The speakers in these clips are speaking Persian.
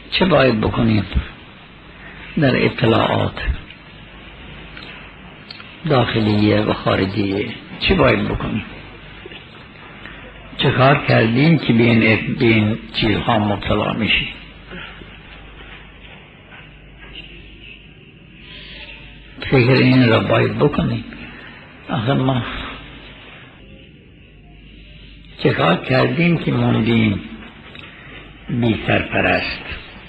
چه باید بکنیم در اطلاعات داخلیه و خارجیه؟ چه باید بکنیم؟ چه کار کردیم که به این چیزها مبتلا میشیم؟ فکر این را باید بکنیم. آخه ما چه کار کردیم که موندیم بی سرپرست؟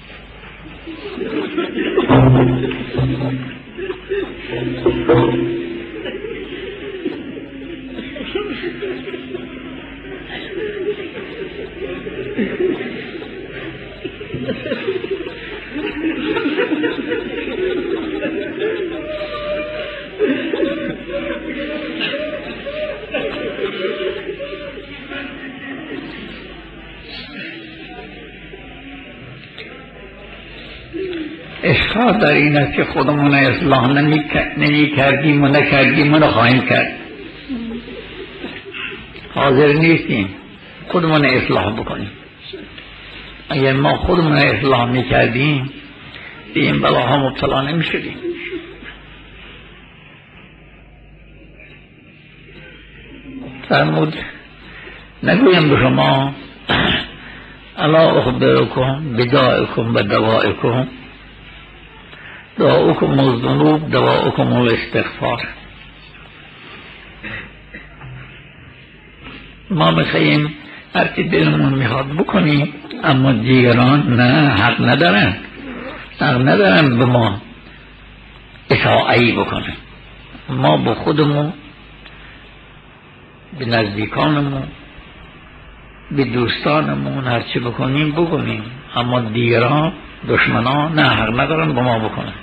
اشکال در این است که خودمون اصلاح نمی کردیم و نکردیم و نخواهیم کرد. حاضر نیستیم خودمون اصلاح بکنیم. اگر ما خودمون اصلاح می کردیم به این بلاها مبتلا نمی شدیم. فرمود نگویم به شما الا اخبرکم بدائکم و دوائکم، دعاؤکم الذنوب دواؤکم الاستغفار. ما میخواییم هرچی دلمون میخواد بکنیم، اما دیگران نه، حق ندارن به ما اطاعتی بکنن. ما با خودمون، به نزدیکانمون، به دوستانمون هرچی بکنیم، اما دیگران، دشمنان نه، حق ندارن به ما بکنن.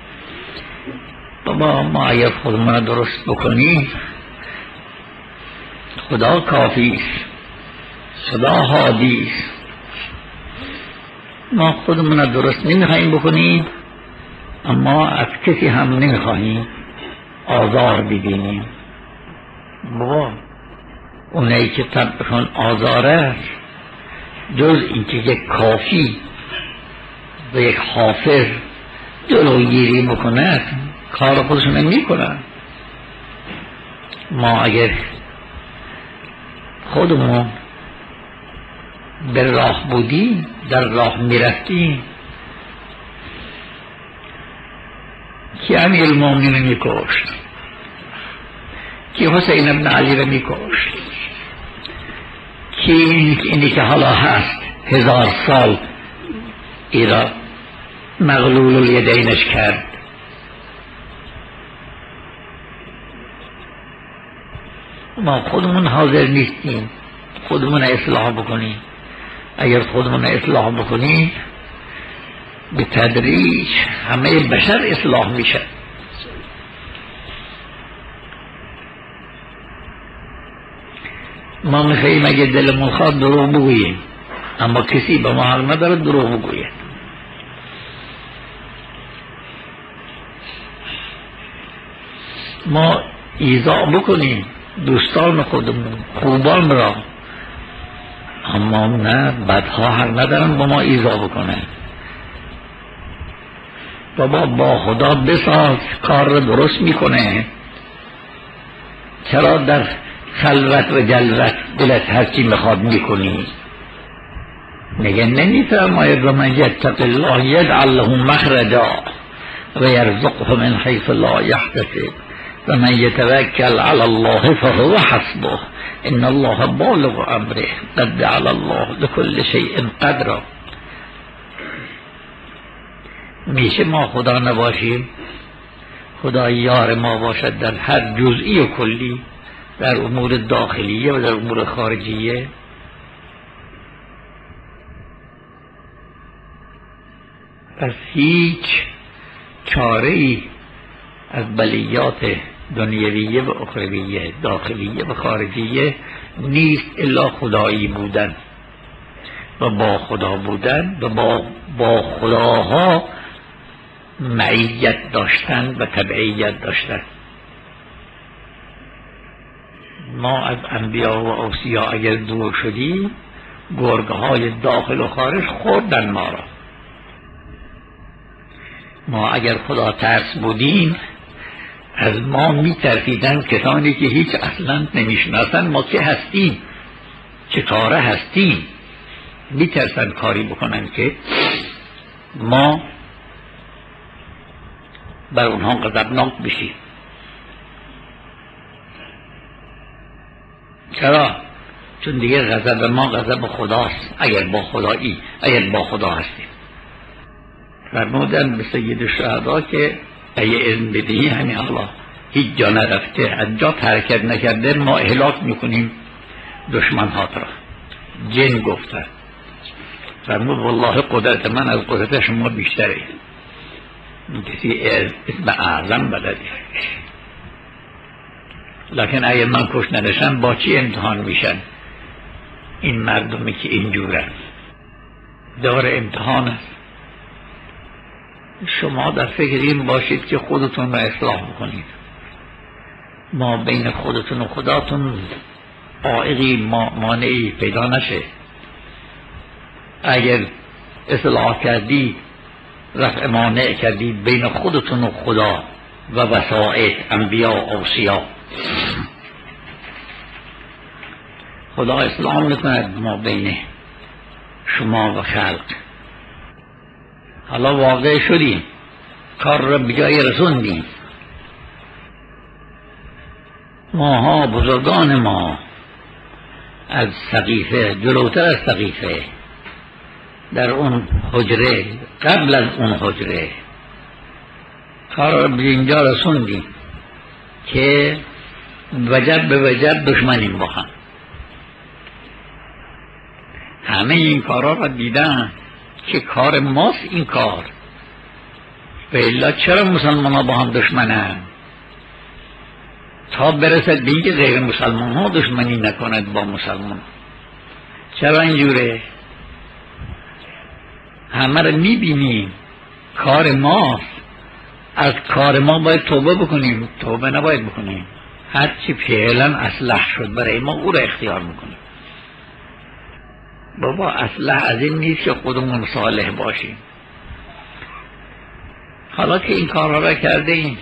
بابا ما اگر خودمون درست بکنیم خدا کافی است، خدا هادی است. ما خودمون درست نمیخواهیم بکنیم، اما از کسی هم نمیخواهیم آزار ببینیم. بابا اونایی که طبعشون آزاره، جز اینکه یک کافی و یک حافظ جلوگیری بکنه کار خودشون نمی کنن. ما اگر خودمون در راه بودیم، در راه میرفتیم، که امیر المومنین میکشت، که حسین ابن علی رو میکشت، که اینی که حالا هست 1000 سال ایران مغلول الیدینش کرد. ما خودمون حاضر نیستیم خودمون اصلاح بکنیم. اگر خودمون اصلاح بکنیم به تدریج همه بشر اصلاح میشه. ما میخواییم اگر دلمون خواهد دروغ بگوییم، اما کسی به ما حق نداره دروغ بگوید. ما ایذا بکنیم دوستان خودمون، خوبان را، اما نه، بدها حق ندارن با ما ایذا بکنه. بابا با خدا بساز، کار را درست میکنه. چرا در خلوت و جلوت دلت هرچی میخواد میکنی؟ میگه نمیفرماید و من یتق الله یجعل له مخرجا و یرزقه من حیث لا یحتسب و من یتوکل علی الله فهو حسبه ان الله بالغ امره قد جعل الله لكل شیء قدرا. میشه ما خدا نباشیم، خدا یار ما باشد در هر جزئی و کلی، در امور داخلیه و در امور خارجیه؟ پس هیچ چاره‌ای از بلیات دنیویه و اخرویه، داخلیه و خارجیه نیست الا خدایی بودن و با خدا بودن و با خداها معیت داشتن و تبعیت داشتن. ما از انبیا و اوصیا اگر دور شدیم، گرگهای داخل و خارج خوردن ما را. ما اگر خدا ترس بودیم از ما میترسیدن کسانی که هیچ اصلا نمیشناسن ما که هستیم، چه کاره هستیم. میترسن کاری بکنن که ما بر اونها غضبناک بشیم. چرا؟ چون دیگه غضب ما غضب خداست. اگر با خدا هستیم. فرمودن به سید الشهدا که اگه اذن بدهی همین الله هیچ جا نرفته، از جا حرکت نکرده، ما اهلاک میکنیم دشمن ها را. جن گفتن. فرمود والله قدرت من از قدرت شما بیشتره. کسی اسم اعظم بلده. لکن اگر من کش نداشتم با چی امتحان میشن این مردمی که اینجورن؟ دار امتحان است. شما در فکر این باشید که خودتون را اصلاح بکنید. ما بین خودتون و خداتون عائقی مانعی پیدا نشه. اگر اصلاح کردی رفع مانع کردی بین خودتون و خدا و وسائط انبیاء و اوصیا. خدا اصلاح میکند ما بین شما و خلق. حالا واقع شدیم، کار را به جای رسوندیم. ماها بزرگان ما از سقیفه، جلوتر از سقیفه، در اون حجره، قبل از اون حجره کار را به اینجا رسوندیم که وجب به وجب دشمنیم با هم. همه این کارا را دیدن که کار ماست این کار. و الا چرا مسلمان ها با هم دشمنن؟ تا برسد به اینکه غیر مسلمان ها دشمنی نکند با مسلمان. چرا اینجوره؟ همه رو میبینیم کار ماست. از کار ما باید توبه بکنیم. توبه نباید بکنیم. هرچی فعلا اصلح شد برای ما او را اختیار میکنیم. بابا اصلح از این نیست که خودمون صالح باشیم. حالا که این کارها را کرده ایم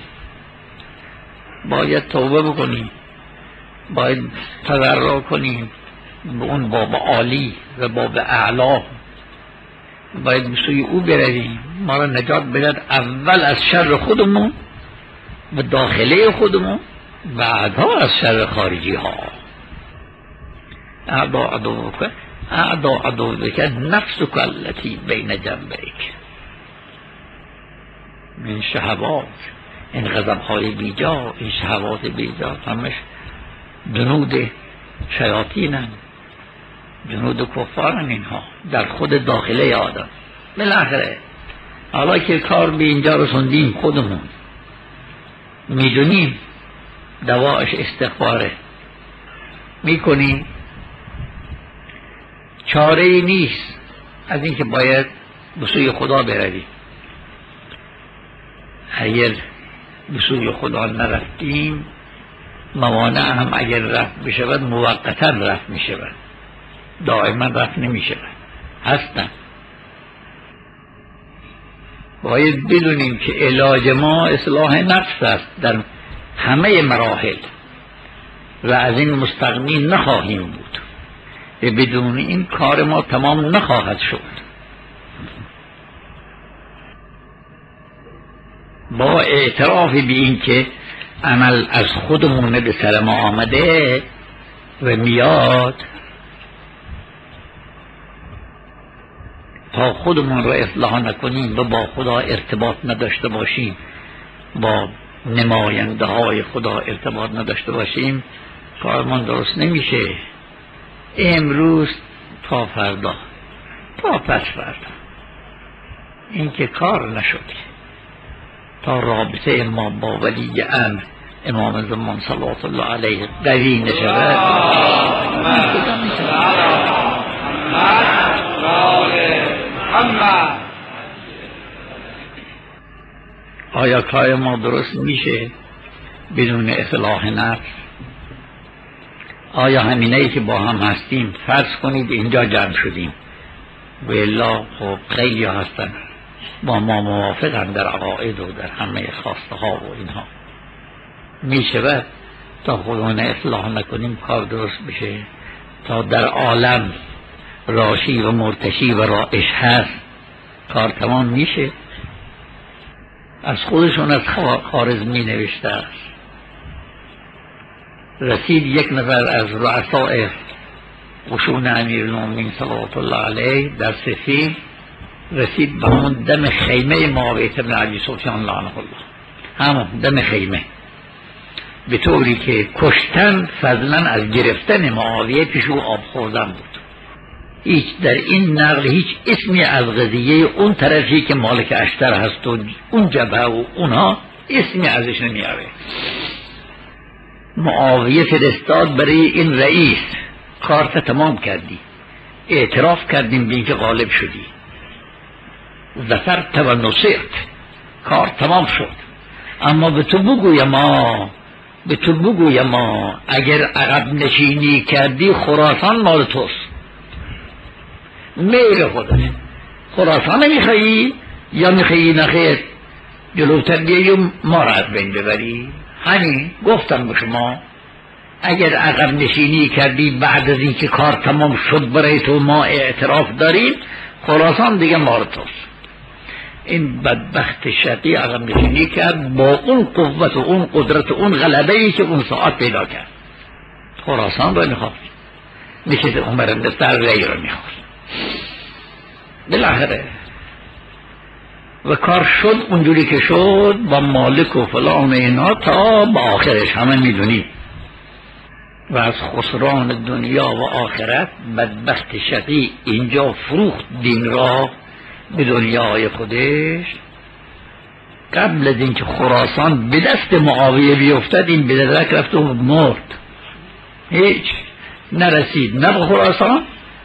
باید توبه بکنیم، باید تضرع کنیم به اون باب عالی و باب اعلا، باید به سوی او برویم ما را نجات بدهد، اول از شر خودمون و داخله خودمون، بعدها از شر خارجی ها. اعدا عدوک نفسک التی بین جنبیک من شهوات. این غضب‌های بیجا، این شهوات بیجا همش جنود شیاطینن، جنود کفارن. اینها در خود داخله آدم. بالاخره حالا که کار به اینجا رسوندیم خودمون میدونیم دواش استغفاره میکنیم، چاره ای نیست از اینکه باید به سوی خدا برویم. اگر به سوی خدا نرفتیم موانع هم اگر رفت بشود موقتا رفت میشود، دائما رفت نمیشود، هستن. باید بدونیم که علاج ما اصلاح نفس است در همه مراحل و از این مستغنی نخواهیم بود. بدون این کار ما تمام نخواهد شد. با اعتراف به این که عمل از خودمون به سر ما آمده و میاد، تا خودمون رو اصلاح نکنیم و با خدا ارتباط نداشته باشیم، با نماینده های خدا ارتباط نداشته باشیم، کارمان درست نمیشه. امروز تا فردا، تا پس فردا، این که کار نشد تا رابطه ما با ولی امر امام زمان صلوات الله علیه قوی نشود. آیا کار ما درست میشه بدون اصلاح نفس؟ آیا همینایی که با هم هستیم فرض کنید اینجا جمع شدیم و الا خب خیلی هستن با ما موافقن در عقاید و در همه خواسته ها و اینها، می شود تا خودمون اصلاح نکنیم کار درست بشه؟ تا در عالم راشی و مرتشی و رائش هست کار تمام میشه؟ از خودشون از خوارزمی نوشته است، رسید یک نفر از رؤسای قشون امیرالمومنین صلوات الله علیه در صفین، رسید به همون دم خیمه معاویه بن ابی سفیان لعنه الله، همون دم خیمه، به طوری که کشتن فضلا از گرفتن معاویه پیش او آب خوردن بود. هیچ در این نقل هیچ اسمی از قضیه اون طرفی که مالک اشتر هست و اون جبهه و اونها اسمی ازش نمیاره. معاویه فرستاد برای این رئیس، کارت تمام کردی، اعتراف کردیم به اینکه غالب شدی، ظفرت و نصرت، کار تمام شد، اما به تو بگویم ما اگر عقب نشینی کردی خراسان مال توست، میل خودت. خراسان نمیخوایی یا میخوایی نخیر جلوتر بیایی و ما را از بین ببری؟ همین گفتم به شما اگر عقب نشینی کردی بعد از اینکه کار تمام شد برای تو ما اعتراف داریم، خراسان دیگه مال توست. این بدبخت شقی عقب نشینی کرد با اون قوت و اون قدرت و اون غلبه‌ای که اون ساعت پیدا کرد، خراسان رو میخواست، مثل عمر بن سعد رأی رو میخواست. بالاخره و کار شد اونجوری که شد با مالک و فلان اینا تا با آخرش همه میدونی. و از خسران دنیا و آخرت بدبخت شقی اینجا فروخت دین را به دنیای خودش. قبل از اینکه خراسان به دست معاویه بیفتد این به درک رفت و مرد، هیچ نرسید نه به خراسان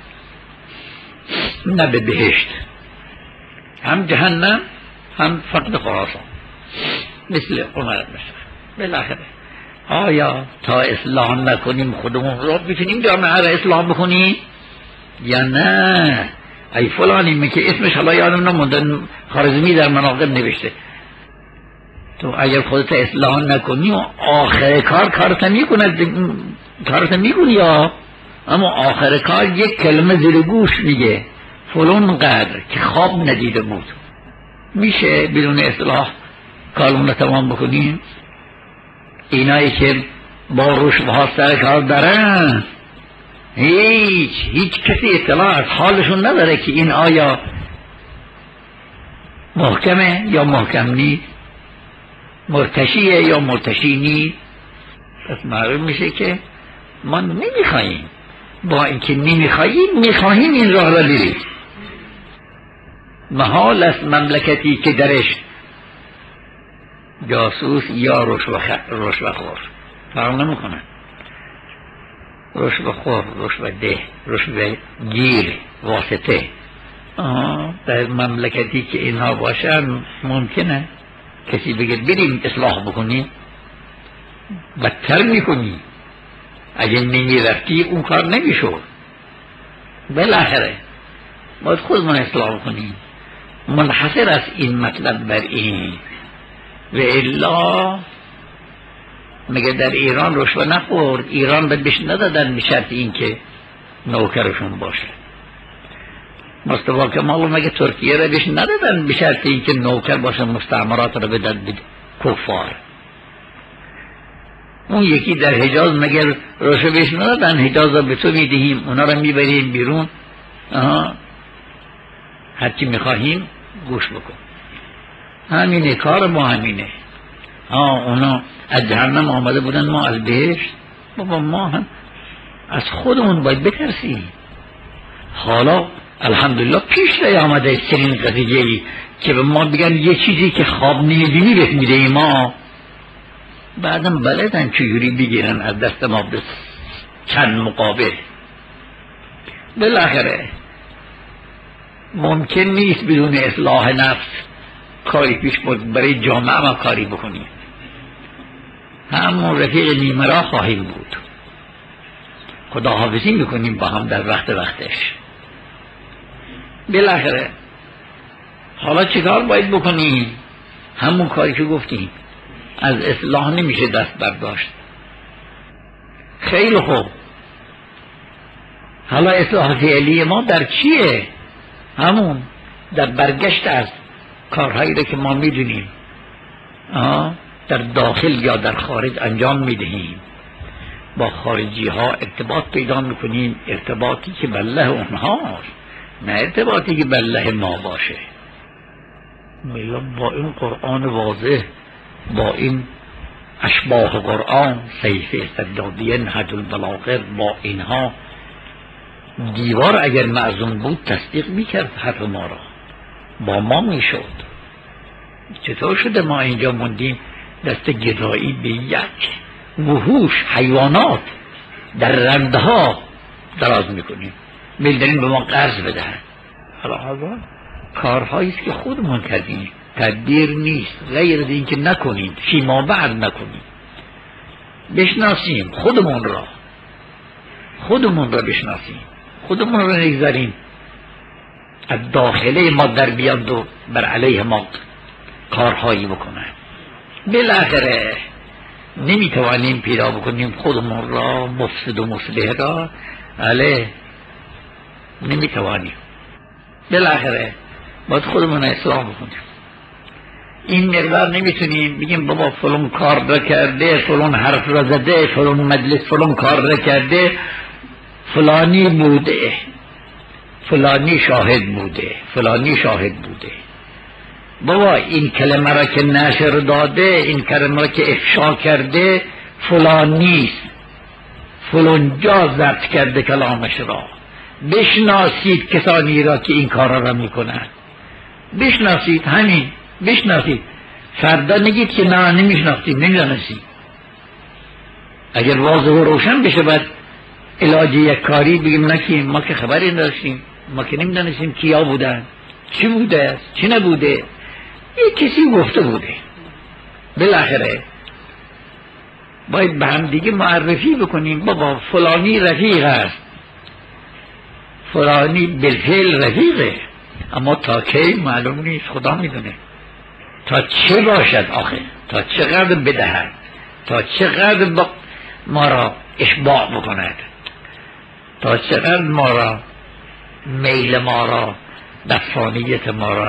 نه به بهشت، هم جهنم هم فقط خراسان، مثل عمر بن سعد. بالاخره آیا تا اصلاح نکنیم خودمون رو میتونیم جامعه را اصلاح بکنیم یا نه؟ ای فلانی که اسمش حالا یادم نموندن، خارزمی در مناقب نوشته، تو اگر خودت اصلاح نکنی و آخر کار کارت میکنی یا اما آخر کار یک کلمه زیر گوش میگه فلان قدر که خواب ندیده بود. میشه بدون اصلاح کارمون تمام بکنیم؟ اینایی که با رشوه سر کار دارن هیچ کسی اطلاع از حالشون نداره که این آیا محکمه یا محکم نیست، مرتشیه یا مرتشی نیست. پس معلوم میشه که ما نمیخواییم، با اینکه نمیخواییم میخواهیم این راه را بریم. محال است مملکتی که درش جاسوس یا رشوه‌خور فرق نمیکنه، رشوه‌خور، رشوه‌ده، رشوه‌گیر، واسطه، در مملکتی که اینها باشن ممکنه کسی بگه بریم اصلاح بکنیم، بدتر میکنی. اگه نمیرفتی اون کار نمیشود. بالاخره باید خودمون اصلاح کنیم. منحصر است این مطلب بر این. و الا مگه در ایران رشوه نخورد؟ ایران به بهش ندادن به شرط این که نوکرشون باشه. مصطفی کمال مگه ترکیه را بهش ندادن به شرط این که نوکر باشه، مستعمرات را بدن به کفار. اون یکی در حجاز مگر رشوه بهش ندادن؟ حجاز را به تو میدهیم، اونا را میبریم بیرون، هرچی میخواهیم گوش بکن. همینه کار ما، همینه. اونا از جهنم آمده بودن، ما از بهشت. بابا ما هم از خودمون باید بترسیم. حالا الحمدلله پیش نیامده چنین قضیه‌ای که به ما بگن یه چیزی که خواب نمی‌بینی بهت میده ما، بعدم بلدن چجوری بگیرن از دست ما به چند مقابل. بالاخره ممکن نیست بدون اصلاح نفس کاری پیش برد، برای جامعه ما کاری بکنیم. همون رفیق نیمه راه خواهیم بود. خداحافظی میکنیم با هم در وقتش. بالاخره حالا چیکار باید بکنیم؟ همون کاری که گفتیم، از اصلاح نمیشه دست برداشت. خیلی خوب، حالا اصلاح فعلی ما در چیه؟ همون در برگشت از کارهایی که ما میدونیم در داخل یا در خارج انجام میدهیم، با خارجی ها ارتباط پیدا میکنیم، ارتباطی که بله اونهاست، نه ارتباطی که بله ما باشه. با این قرآن واضح، با این اشباح قرآن، صحیفه سجادیه، نهج البلاغه، با اینها دیوار اگر معزون بود تصدیق میکرد حرف ما را، با ما میشد. چطور شده ما اینجا موندیم دست گدایی به یک وحوش حیوانات در رندها دراز میکنیم، میدونیم به ما قرض بدهن؟ حالا کارهایی است که خودمون کردیم، تدبیر نیست غیر از این که نکنیم، فیما بعد نکنیم. بشناسیم خودمون را بشناسیم، خودمون را نگذاریم از داخله ما در بیاد و بر علیه ما کارهایی بکنن. بالاخره نمیتوانیم پیدا بکنیم خودمون را، مفسد و مصلح را، علیه نمیتوانیم. بالاخره باید خودمون اصلاح بکنیم. این مقدار نمیتونیم بگیم بابا فلان کار را کرده، فلان حرف را زده، فلان مجلس فلان کار را کرده، فلانی بوده، فلانی شاهد بوده، فلانی شاهد بوده. بابا این کلمه را که نشر داده، این کلمه را که افشا کرده فلانیست، فلان جا ضبط کرده کلامش را. بشناسید کسانی را که این کارا را میکنند، بشناسید، همین بشناسید. فردا نگید که نه نمیشناختیم، نمیدانستیم. اگر واضح و روشن بشه باید علاج یک کاری بگیم نکیم ما که خبری نداشتیم، ما که نمیدانستیم کیا بودن، چی بوده، چی نبوده، یک کسی گفته بوده. بالاخره باید به هم دیگه معرفی بکنیم بابا فلانی رفیق است، فلانی بالفعل رفیقه، اما تا کی معلوم نیست، خدا میدونه. تا چه باشد آخه، تا چقدر بدهد، تا چقدر ما را اشباع بکند، تا چقدر ما را میل ما را، دفانیت ما را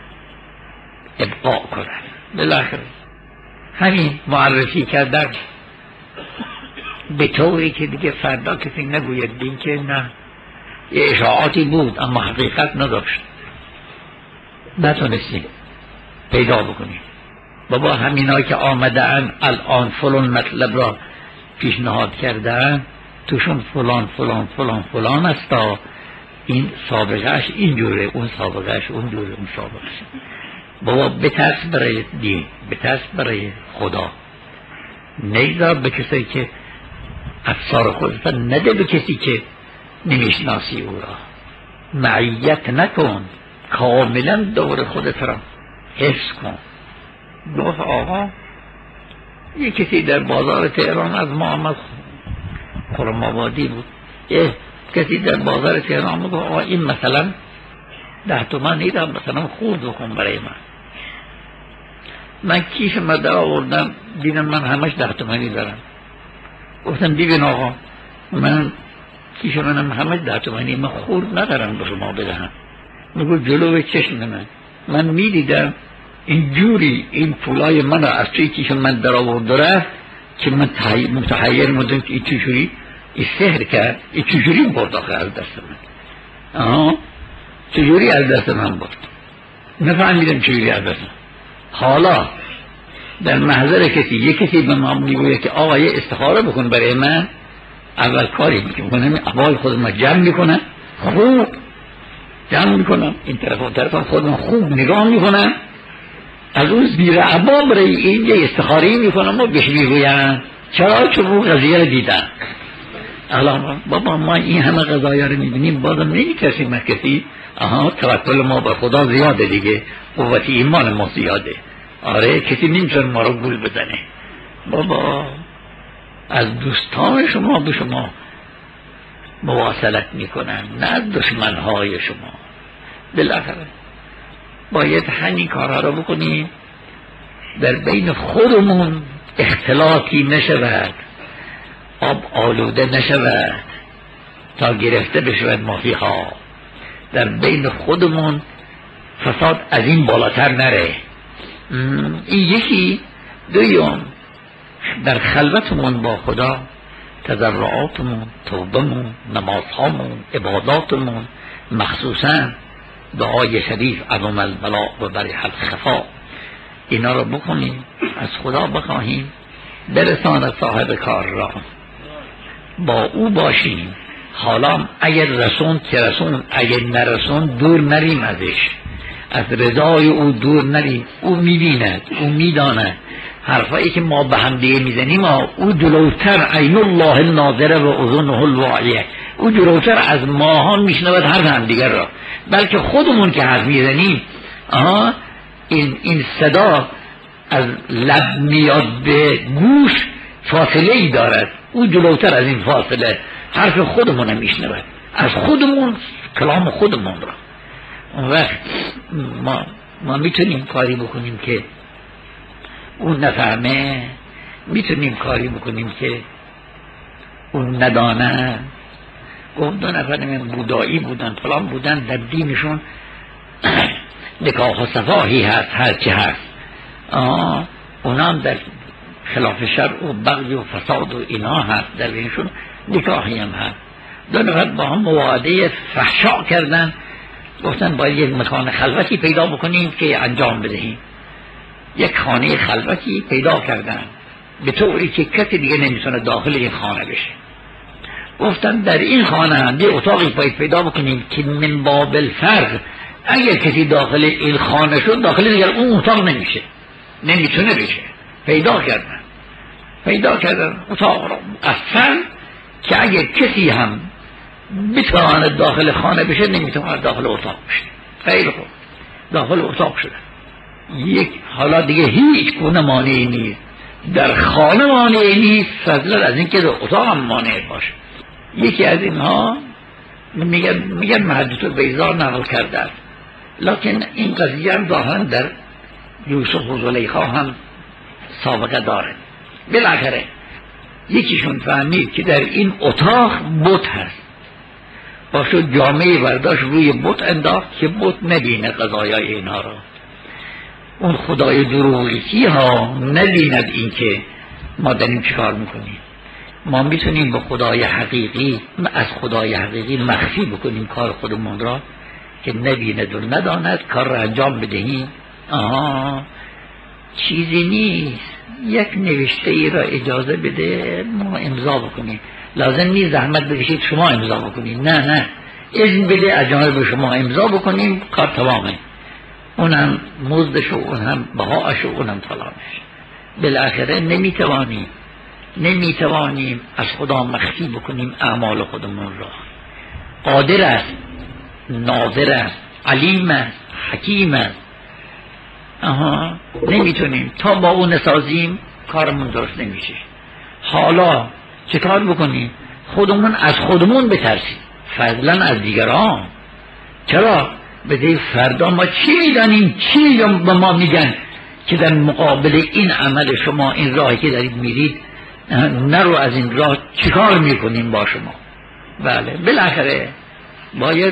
ابقاء کند. بالاخره همین معرفی کردن به طوری که دیگه فردا کسی نگوید این که نه یه اشاعاتی بود اما حقیقت نداشت، نتونستیم پیدا بکنیم. بابا همینا که آمدن الان فلان مطلب را پیشنهاد کردن، توشون فلان فلان فلان فلان استا، این سابقهش اینجوره، اون سابقهش اونجوره، اون سابقهش. بابا بترس برای دین، بترس برای خدا، نگذار به کسی که افسار خودت نده به کسی که نمیشناسی او را. معیت نکن، کاملا دور خودت را حفظ کن. گفت آقا یک کسی در بازار تهران از ما آمد، خرم آبادی بود، کسی در بازار تهران گفت آقا این مثلا 10 تومن نیدم مثلا خورد بکن برای من کیف مدر آوردم، دیدم من همش 10 تومنی دارم. گفتم ببین آقا من کیف منم همش 10 تومنی، من خورد ندارم به شما بدهم. میگو جلو چشم من میدیدم اینجوری این پولای من از توی کیف من در آورده که من متحیر بودم که این چجوری این سحر کرد، این چجوری برد آخه از دست من، چجوری از دست من برد، نفهمیدم چجوری از دست من. حالا در محضر کسی یک کسی به ما میگوید که آقا یه استخاره بکن برای من، اول کاری میکنم احوال خود ما جمع میکنم، خوب جمع میکنم، این طرف و طرف خودم خوب نگاه میکنم، از اون زیر عبا برای این یه استخاری میکنم و بهش میگویم چرا چون اون قضیه رو دیدن. الان بابا ما این همه قضایا رو میبینیم بازم نمیکشیم از کسی. توکل ما به خدا زیاده دیگه، قوت ایمان ما زیاده. آره کسی نمیتونه ما رو گول بزنه. بابا از دوستان شما به شما مواصلت میکنن، نه از دشمنهای شما. بالاخره باید همین کارها رو بکنیم، در بین خودمون اختلاطی نشود، آب آلوده نشود تا گرفته بشود ماهی‌ها، در بین خودمون فساد از این بالاتر نره. این یکی. دویم، در خلوتمون با خدا، تضرعاتمون، توبهمون، نمازهامون، عباداتمون، مخصوصا دعای شریف عظم البلاء و بریح الخفا، اینا رو بکنیم، از خدا بخواهیم برساند صاحب کار را، با او باشیم. حالا اگر رسون که رسون، اگر نرسون دور نریم ازش، از رضای او دور نریم. او میبیند، او میداند حرفایی که ما به هم دیگه میزنیم، او جلوتر، عین الله الناظره و اذنه الواعیه، او جلوتر از ماها میشنود حرف هم دیگر را، بلکه خودمون که حرف میزنیم این صدا از لب میاد به گوش فاصله ای دارد، او جلوتر از این فاصله حرف خودمون میشنود، از خودمون، کلام خودمون را. اون وقت ما میتونیم کاری بکنیم که اون نفهمه، میتونیم کاری بکنیم که اون ندانه. گفت 2 نفر من بودایی بودن، فلان بودن، در دینشون نکاح و صفاحی هست، هرچی هست، اونا هم در خلاف شرع و بغی و فساد و اینا هست، در بینشون نکاحی هم هست. 2 نفر با هم مواعده فحشا کردن، گفتن باید یک مکان خلوتی پیدا بکنیم که انجام بدهیم. یک خانه خلوتی پیدا کردن به طوری که کسی دیگه نمیتونه داخل این خانه بشه. گفتن در این خانه هم یه اتاقی باید پیدا بکنیم که من باب الفرض اگر کسی داخل این خانه شد، داخل دیگر اون اتاق نمیشه، نمیتونه بشه. پیدا کردن اتاق را مقفل که اگر کسی هم بتواند داخل خانه بشه، نمیتواند داخل اتاق بشه. خیلی خوب، داخل اتاق شده. حالا دیگه هیچ گونه مانعی نیست، در خانه مانعی نیست، فضلا از اینکه در اتاق هم مانع باشه. یکی از اینها میگن محدث بیضا نقل کرده است، لکن این قضیه هم ظاهرا در یوسف و زلیخا هم سابقه داره. بالاخره یکیشون فهمید که در این اتاق بت هست، باشد جامعه برداشت روی بت انداخت که بت نبینه قضایای اینها را، اون خدای دروغی ها نبیند این که ما داریم چیکار میکنیم. ما میتونیم به خدای حقیقی، از خدای حقیقی مخفی بکنیم کار خودمون را که نبیند و نداند، کار را انجام بدهیم. چیزی نیست، یک نوشته ای را اجازه بده ما امضا بکنیم، لازم نیست زحمت بکشید شما امضا بکنید، نه اذن بده از جانب شما امضا بکنیم، کار تمامه، اونم مزدش و اونم بهاش و اونم فلانش. بالاخره نمیتوانیم از خدا مخفی بکنیم اعمال خودمون را. قادر است، ناظر است، علیم است، حکیم است. نمیتونیم تا با اون نسازیم کارمون درست نمیشه. حالا چه کار بکنیم؟ خودمون از خودمون بترسیم، فضلا از دیگران. چرا؟ بده فردا ما چی میدانیم، چی به ما میگن که در مقابل این عمل شما، این راهی که دارید میرید، نرو از این راه، چیکار میکنیم با شما؟ بله، بالاخره باید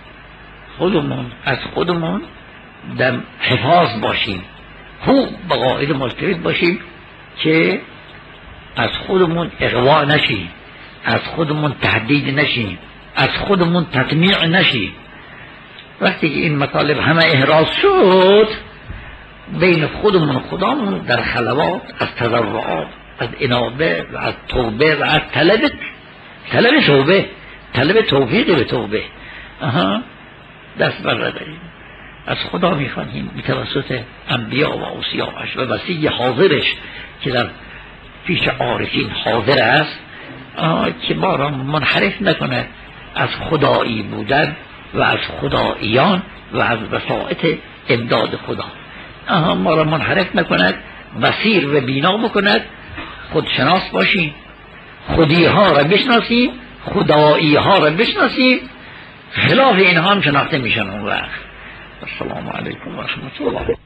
از خودمون در حفاظ باشیم، خوب به قاعده ملتفت باشیم که از خودمون اغوا نشیم، از خودمون تهدید نشیم، از خودمون تطمیع نشیم. وقتی که این مطالب همه احراز شد، بین خودمون و خدامون در خلوات، از تضرعات، از انابه و از توبه و از طلب توبه، طلب توفیق به توبه، دست برداریم، از خدا میخوانیم بتوسط انبیا و اوصیاش و وصی حاضرش که در پیش عارفین حاضر است، که ما را منحرف نکنه از خدایی بودن و از خداییان و از وسائط امداد خدا. ما را منحرف نکند، بصیر و بینا بکند، خودشناس باشیم، خودی ها را بشناسیم، خدایی ها را بشناسیم، خلاف اینها هم شناخته میشن. اون السلام علیکم و رحمت الله.